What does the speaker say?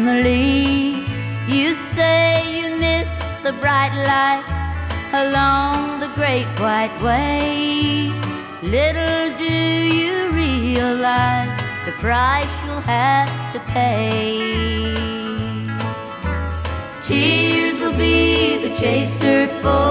Emily, you say you miss the bright lights along the Great White Way. Little do you realize the price you'll have to pay. Tears will be the chaser for